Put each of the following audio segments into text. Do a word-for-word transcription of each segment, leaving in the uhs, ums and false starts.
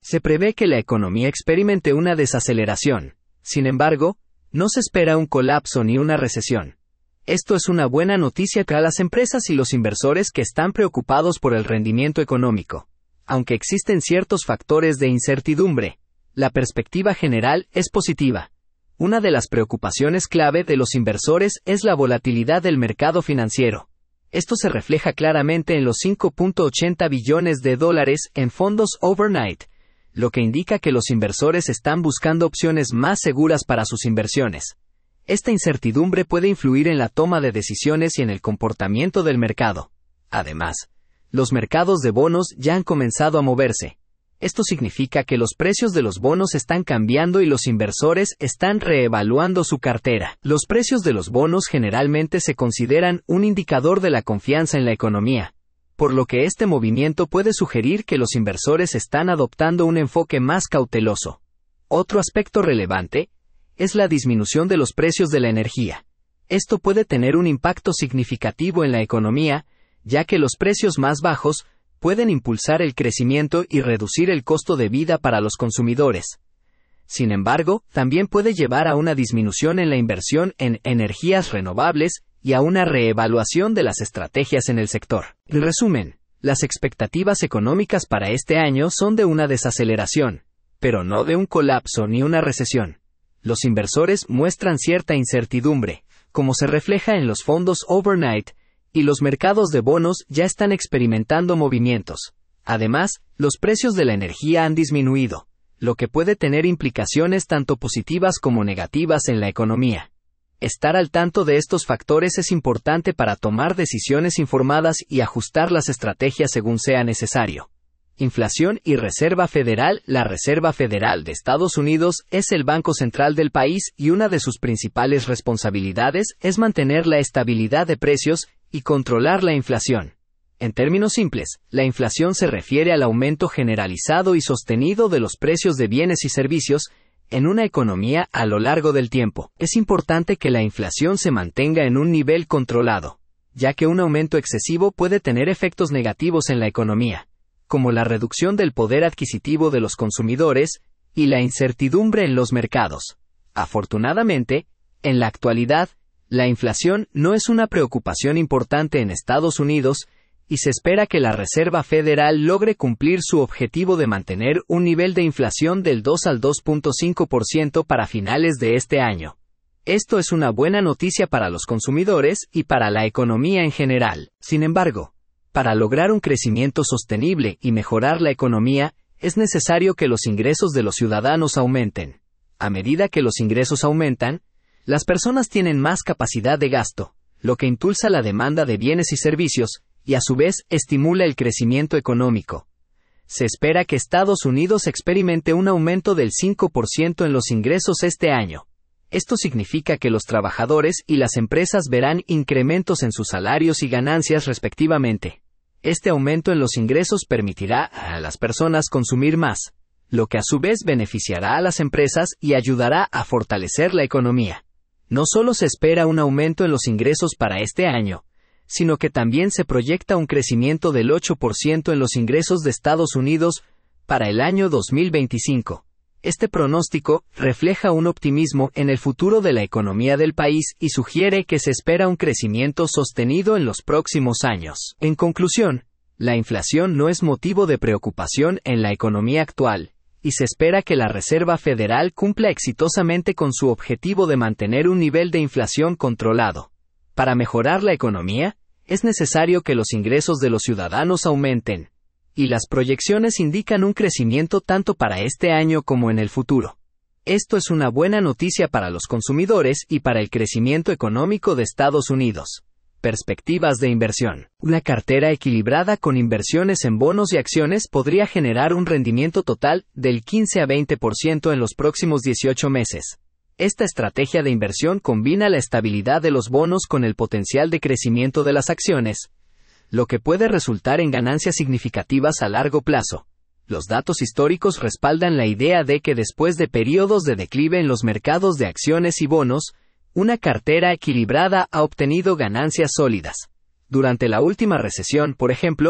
Se prevé que la economía experimente una desaceleración. Sin embargo, no se espera un colapso ni una recesión. Esto es una buena noticia para las empresas y los inversores que están preocupados por el rendimiento económico. Aunque existen ciertos factores de incertidumbre, la perspectiva general es positiva. Una de las preocupaciones clave de los inversores es la volatilidad del mercado financiero. Esto se refleja claramente en los cinco punto ochenta billones de dólares en fondos overnight, lo que indica que los inversores están buscando opciones más seguras para sus inversiones. Esta incertidumbre puede influir en la toma de decisiones y en el comportamiento del mercado. Además, los mercados de bonos ya han comenzado a moverse. Esto significa que los precios de los bonos están cambiando y los inversores están reevaluando su cartera. Los precios de los bonos generalmente se consideran un indicador de la confianza en la economía, por lo que este movimiento puede sugerir que los inversores están adoptando un enfoque más cauteloso. Otro aspecto relevante es la disminución de los precios de la energía. Esto puede tener un impacto significativo en la economía, ya que los precios más bajos pueden impulsar el crecimiento y reducir el costo de vida para los consumidores. Sin embargo, también puede llevar a una disminución en la inversión en energías renovables y a una reevaluación de las estrategias en el sector. En resumen, las expectativas económicas para este año son de una desaceleración, pero no de un colapso ni una recesión. Los inversores muestran cierta incertidumbre, como se refleja en los fondos overnight, y los mercados de bonos ya están experimentando movimientos. Además, los precios de la energía han disminuido, lo que puede tener implicaciones tanto positivas como negativas en la economía. Estar al tanto de estos factores es importante para tomar decisiones informadas y ajustar las estrategias según sea necesario. Inflación y Reserva Federal. La Reserva Federal de Estados Unidos es el banco central del país y una de sus principales responsabilidades es mantener la estabilidad de precios y controlar la inflación. En términos simples, la inflación se refiere al aumento generalizado y sostenido de los precios de bienes y servicios en una economía a lo largo del tiempo. Es importante que la inflación se mantenga en un nivel controlado, ya que un aumento excesivo puede tener efectos negativos en la economía, como la reducción del poder adquisitivo de los consumidores y la incertidumbre en los mercados. Afortunadamente, en la actualidad, la inflación no es una preocupación importante en Estados Unidos y se espera que la Reserva Federal logre cumplir su objetivo de mantener un nivel de inflación del dos al dos punto cinco por ciento para finales de este año. Esto es una buena noticia para los consumidores y para la economía en general. Sin embargo, para lograr un crecimiento sostenible y mejorar la economía, es necesario que los ingresos de los ciudadanos aumenten. A medida que los ingresos aumentan, las personas tienen más capacidad de gasto, lo que impulsa la demanda de bienes y servicios, y a su vez estimula el crecimiento económico. Se espera que Estados Unidos experimente un aumento del cinco por ciento en los ingresos este año. Esto significa que los trabajadores y las empresas verán incrementos en sus salarios y ganancias respectivamente. Este aumento en los ingresos permitirá a las personas consumir más, lo que a su vez beneficiará a las empresas y ayudará a fortalecer la economía. No solo se espera un aumento en los ingresos para este año, sino que también se proyecta un crecimiento del ocho por ciento en los ingresos de Estados Unidos para el año dos mil veinticinco. Este pronóstico refleja un optimismo en el futuro de la economía del país y sugiere que se espera un crecimiento sostenido en los próximos años. En conclusión, la inflación no es motivo de preocupación en la economía actual, y se espera que la Reserva Federal cumpla exitosamente con su objetivo de mantener un nivel de inflación controlado. Para mejorar la economía, es necesario que los ingresos de los ciudadanos aumenten, y las proyecciones indican un crecimiento tanto para este año como en el futuro. Esto es una buena noticia para los consumidores y para el crecimiento económico de Estados Unidos. Perspectivas de inversión. Una cartera equilibrada con inversiones en bonos y acciones podría generar un rendimiento total del quince a veinte por ciento en los próximos dieciocho meses. Esta estrategia de inversión combina la estabilidad de los bonos con el potencial de crecimiento de las acciones, lo que puede resultar en ganancias significativas a largo plazo. Los datos históricos respaldan la idea de que después de periodos de declive en los mercados de acciones y bonos, una cartera equilibrada ha obtenido ganancias sólidas. Durante la última recesión, por ejemplo,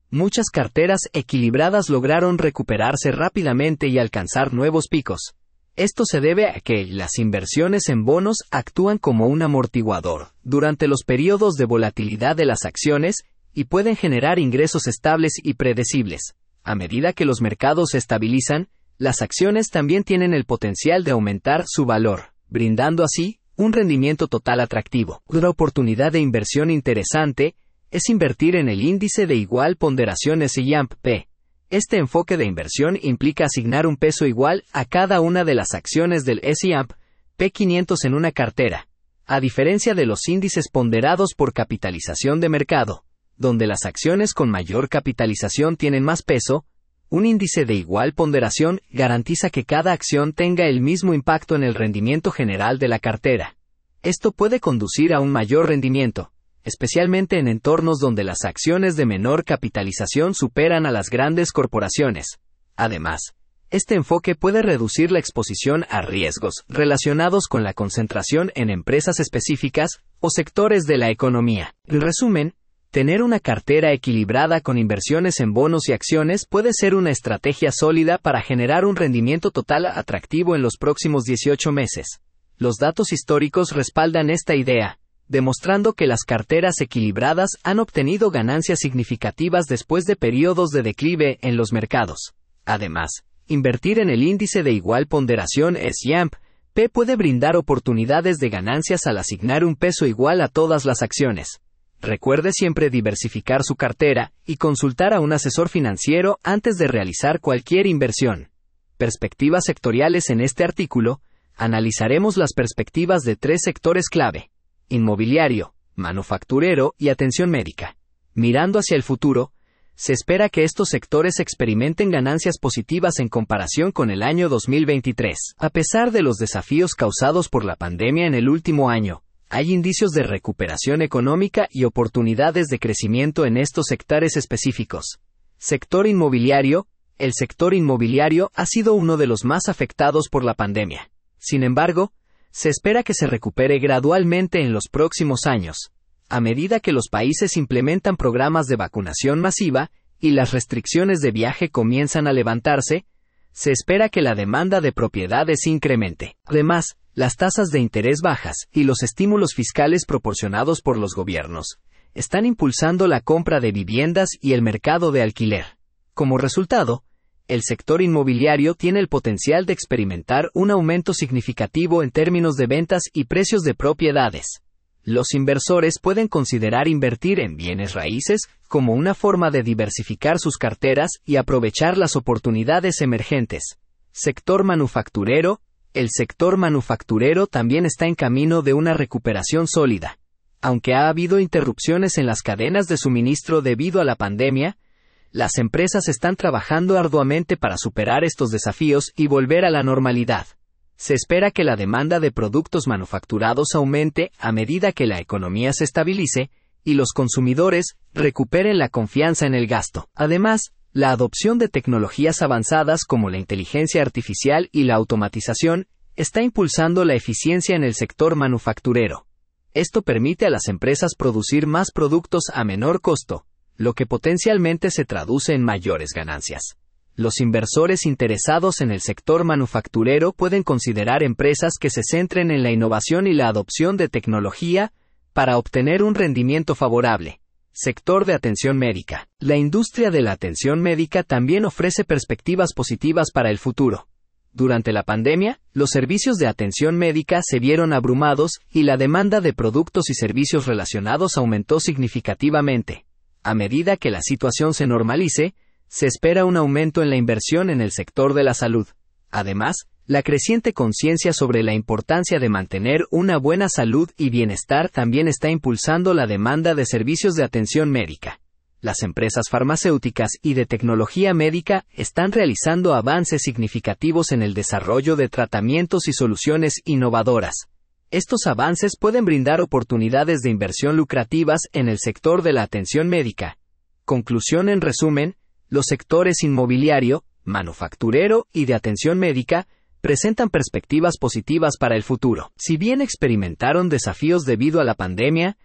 muchas carteras equilibradas lograron recuperarse rápidamente y alcanzar nuevos picos. Esto se debe a que las inversiones en bonos actúan como un amortiguador durante los periodos de volatilidad de las acciones y pueden generar ingresos estables y predecibles. A medida que los mercados se estabilizan, las acciones también tienen el potencial de aumentar su valor, brindando así un rendimiento total atractivo. Una oportunidad de inversión interesante es invertir en el índice de igual ponderación S y P. Este enfoque de inversión implica asignar un peso igual a cada una de las acciones del S y P quinientos en una cartera, a diferencia de los índices ponderados por capitalización de mercado, donde las acciones con mayor capitalización tienen más peso. Un índice de igual ponderación garantiza que cada acción tenga el mismo impacto en el rendimiento general de la cartera. Esto puede conducir a un mayor rendimiento, especialmente en entornos donde las acciones de menor capitalización superan a las grandes corporaciones. Además, este enfoque puede reducir la exposición a riesgos relacionados con la concentración en empresas específicas o sectores de la economía. En resumen, tener una cartera equilibrada con inversiones en bonos y acciones puede ser una estrategia sólida para generar un rendimiento total atractivo en los próximos dieciocho meses. Los datos históricos respaldan esta idea, demostrando que las carteras equilibradas han obtenido ganancias significativas después de periodos de declive en los mercados. Además, invertir en el índice de igual ponderación S y P puede brindar oportunidades de ganancias al asignar un peso igual a todas las acciones. Recuerde siempre diversificar su cartera y consultar a un asesor financiero antes de realizar cualquier inversión. Perspectivas sectoriales. En este artículo, analizaremos las perspectivas de tres sectores clave: inmobiliario, manufacturero y atención médica. Mirando hacia el futuro, se espera que estos sectores experimenten ganancias positivas en comparación con el año dos mil veintitrés. A pesar de los desafíos causados por la pandemia en el último año, hay indicios de recuperación económica y oportunidades de crecimiento en estos sectores específicos. Sector inmobiliario. El sector inmobiliario ha sido uno de los más afectados por la pandemia. Sin embargo, se espera que se recupere gradualmente en los próximos años, a medida que los países implementan programas de vacunación masiva y las restricciones de viaje comienzan a levantarse. Se espera que la demanda de propiedades incremente. Además, las tasas de interés bajas y los estímulos fiscales proporcionados por los gobiernos están impulsando la compra de viviendas y el mercado de alquiler. Como resultado, el sector inmobiliario tiene el potencial de experimentar un aumento significativo en términos de ventas y precios de propiedades. Los inversores pueden considerar invertir en bienes raíces como una forma de diversificar sus carteras y aprovechar las oportunidades emergentes. Sector manufacturero. El sector manufacturero también está en camino de una recuperación sólida. Aunque ha habido interrupciones en las cadenas de suministro debido a la pandemia, las empresas están trabajando arduamente para superar estos desafíos y volver a la normalidad. Se espera que la demanda de productos manufacturados aumente a medida que la economía se estabilice y los consumidores recuperen la confianza en el gasto. Además, la adopción de tecnologías avanzadas como la inteligencia artificial y la automatización está impulsando la eficiencia en el sector manufacturero. Esto permite a las empresas producir más productos a menor costo, lo que potencialmente se traduce en mayores ganancias. Los inversores interesados en el sector manufacturero pueden considerar empresas que se centren en la innovación y la adopción de tecnología para obtener un rendimiento favorable. Sector de atención médica. La industria de la atención médica también ofrece perspectivas positivas para el futuro. Durante la pandemia, los servicios de atención médica se vieron abrumados y la demanda de productos y servicios relacionados aumentó significativamente. A medida que la situación se normalice, se espera un aumento en la inversión en el sector de la salud. Además, la creciente conciencia sobre la importancia de mantener una buena salud y bienestar también está impulsando la demanda de servicios de atención médica. Las empresas farmacéuticas y de tecnología médica están realizando avances significativos en el desarrollo de tratamientos y soluciones innovadoras. Estos avances pueden brindar oportunidades de inversión lucrativas en el sector de la atención médica. Conclusión. En resumen, los sectores inmobiliario, manufacturero y de atención médica presentan perspectivas positivas para el futuro. Si bien experimentaron desafíos debido a la pandemia,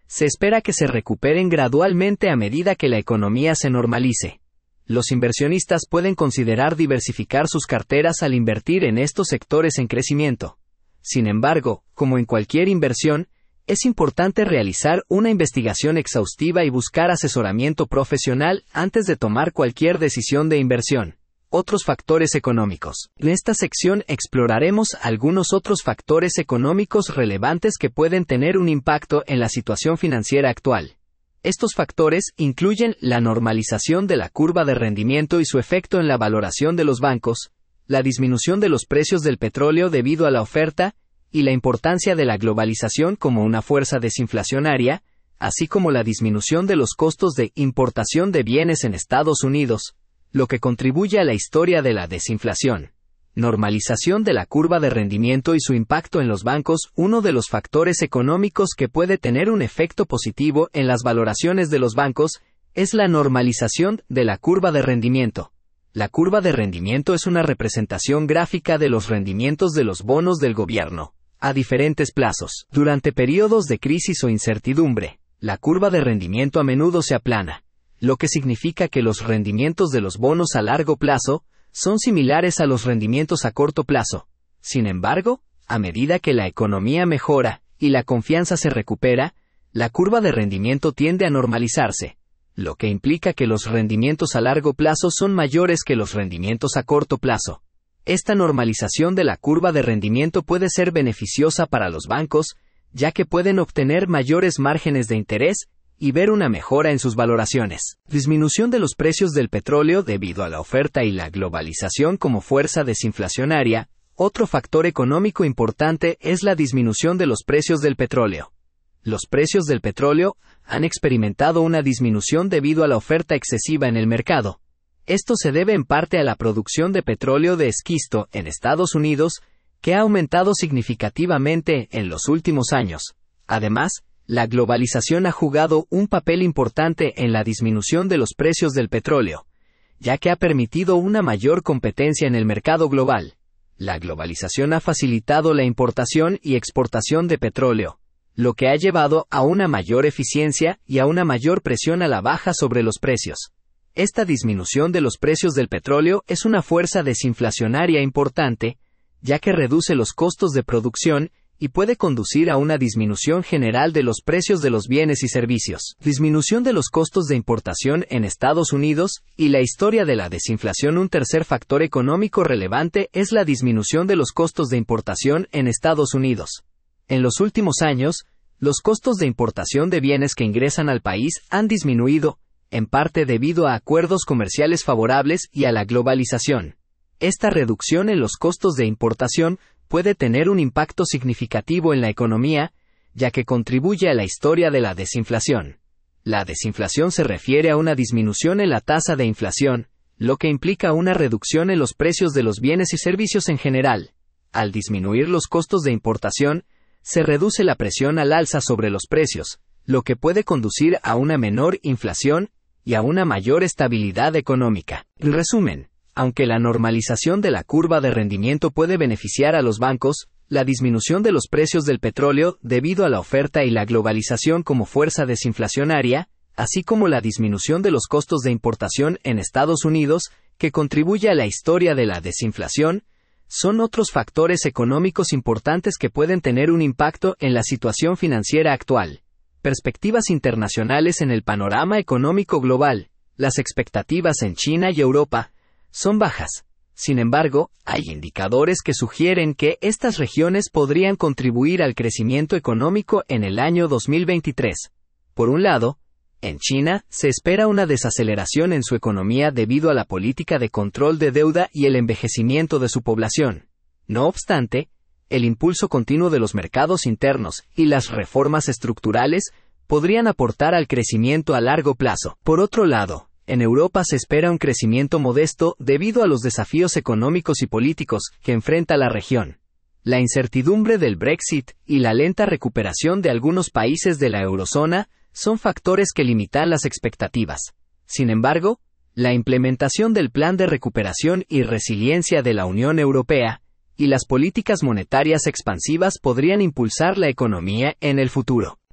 se espera que se recuperen gradualmente a medida que la economía se normalice. Los inversionistas pueden considerar diversificar sus carteras al invertir en estos sectores en crecimiento. Sin embargo, como en cualquier inversión, es importante realizar una investigación exhaustiva y buscar asesoramiento profesional antes de tomar cualquier decisión de inversión. Otros factores económicos. En esta sección exploraremos algunos otros factores económicos relevantes que pueden tener un impacto en la situación financiera actual. Estos factores incluyen la normalización de la curva de rendimiento y su efecto en la valoración de los bancos, la disminución de los precios del petróleo debido a la oferta, y la importancia de la globalización como una fuerza desinflacionaria, así como la disminución de los costos de importación de bienes en Estados Unidos, lo que contribuye a la historia de la desinflación. Normalización de la curva de rendimiento y su impacto en los bancos. Uno de los factores económicos que puede tener un efecto positivo en las valoraciones de los bancos es la normalización de la curva de rendimiento. La curva de rendimiento es una representación gráfica de los rendimientos de los bonos del gobierno, a diferentes plazos. Durante periodos de crisis o incertidumbre, la curva de rendimiento a menudo se aplana, lo que significa que los rendimientos de los bonos a largo plazo son similares a los rendimientos a corto plazo. Sin embargo, a medida que la economía mejora y la confianza se recupera, la curva de rendimiento tiende a normalizarse, lo que implica que los rendimientos a largo plazo son mayores que los rendimientos a corto plazo. Esta normalización de la curva de rendimiento puede ser beneficiosa para los bancos, ya que pueden obtener mayores márgenes de interés y ver una mejora en sus valoraciones. Disminución de los precios del petróleo debido a la oferta y la globalización como fuerza desinflacionaria. Otro factor económico importante es la disminución de los precios del petróleo. Los precios del petróleo han experimentado una disminución debido a la oferta excesiva en el mercado. Esto se debe en parte a la producción de petróleo de esquisto en Estados Unidos, que ha aumentado significativamente en los últimos años. Además, la globalización ha jugado un papel importante en la disminución de los precios del petróleo, ya que ha permitido una mayor competencia en el mercado global. La globalización ha facilitado la importación y exportación de petróleo, lo que ha llevado a una mayor eficiencia y a una mayor presión a la baja sobre los precios. Esta disminución de los precios del petróleo es una fuerza desinflacionaria importante, ya que reduce los costos de producción y puede conducir a una disminución general de los precios de los bienes y servicios. Disminución de los costos de importación en Estados Unidos y la historia de la desinflación. Un tercer factor económico relevante es la disminución de los costos de importación en Estados Unidos. En los últimos años, los costos de importación de bienes que ingresan al país han disminuido, en parte debido a acuerdos comerciales favorables y a la globalización. Esta reducción en los costos de importación puede tener un impacto significativo en la economía, ya que contribuye a la historia de la desinflación. La desinflación se refiere a una disminución en la tasa de inflación, lo que implica una reducción en los precios de los bienes y servicios en general. Al disminuir los costos de importación, se reduce la presión al alza sobre los precios, lo que puede conducir a una menor inflación y a una mayor estabilidad económica. En resumen, aunque la normalización de la curva de rendimiento puede beneficiar a los bancos, la disminución de los precios del petróleo debido a la oferta y la globalización como fuerza desinflacionaria, así como la disminución de los costos de importación en Estados Unidos, que contribuye a la historia de la desinflación, son otros factores económicos importantes que pueden tener un impacto en la situación financiera actual. Perspectivas internacionales. En el panorama económico global, las expectativas en China y Europa son bajas. Sin embargo, hay indicadores que sugieren que estas regiones podrían contribuir al crecimiento económico en el año dos mil veintitrés. Por un lado, en China se espera una desaceleración en su economía debido a la política de control de deuda y el envejecimiento de su población. No obstante, el impulso continuo de los mercados internos y las reformas estructurales podrían aportar al crecimiento a largo plazo. Por otro lado, en Europa se espera un crecimiento modesto debido a los desafíos económicos y políticos que enfrenta la región. La incertidumbre del Brexit y la lenta recuperación de algunos países de la eurozona son factores que limitan las expectativas. Sin embargo, la implementación del Plan de Recuperación y Resiliencia de la Unión Europea y las políticas monetarias expansivas podrían impulsar la economía en el futuro.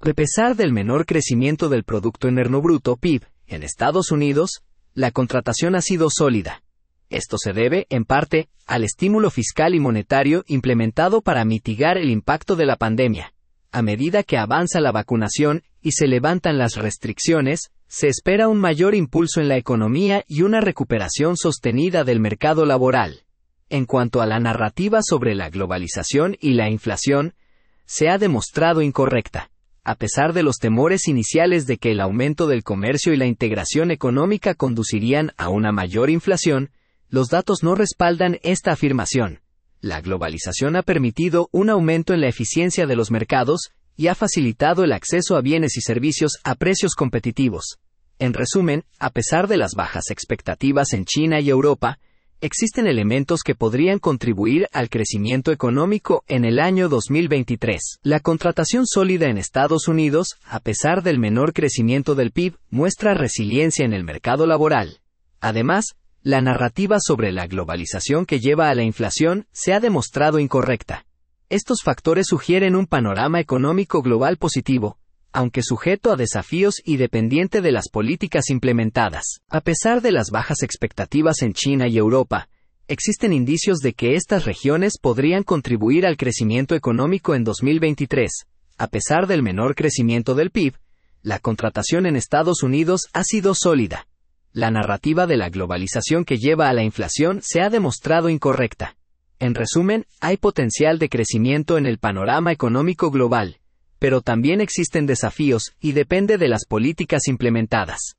A pesar del menor crecimiento del Producto Interno Bruto, P I B, en Estados Unidos, la contratación ha sido sólida. Esto se debe, en parte, al estímulo fiscal y monetario implementado para mitigar el impacto de la pandemia. A medida que avanza la vacunación y se levantan las restricciones, se espera un mayor impulso en la economía y una recuperación sostenida del mercado laboral. En cuanto a la narrativa sobre la globalización y la inflación, se ha demostrado incorrecta. A pesar de los temores iniciales de que el aumento del comercio y la integración económica conducirían a una mayor inflación, los datos no respaldan esta afirmación. La globalización ha permitido un aumento en la eficiencia de los mercados y ha facilitado el acceso a bienes y servicios a precios competitivos. En resumen, a pesar de las bajas expectativas en China y Europa, existen elementos que podrían contribuir al crecimiento económico en el año dos mil veintitrés. La contratación sólida en Estados Unidos, a pesar del menor crecimiento del P I B, muestra resiliencia en el mercado laboral. Además, la narrativa sobre la globalización que lleva a la inflación se ha demostrado incorrecta. Estos factores sugieren un panorama económico global positivo, aunque sujeto a desafíos y dependiente de las políticas implementadas. A pesar de las bajas expectativas en China y Europa, existen indicios de que estas regiones podrían contribuir al crecimiento económico en dos mil veintitrés. A pesar del menor crecimiento del P I B, la contratación en Estados Unidos ha sido sólida. La narrativa de la globalización que lleva a la inflación se ha demostrado incorrecta. En resumen, hay potencial de crecimiento en el panorama económico global, pero también existen desafíos y depende de las políticas implementadas.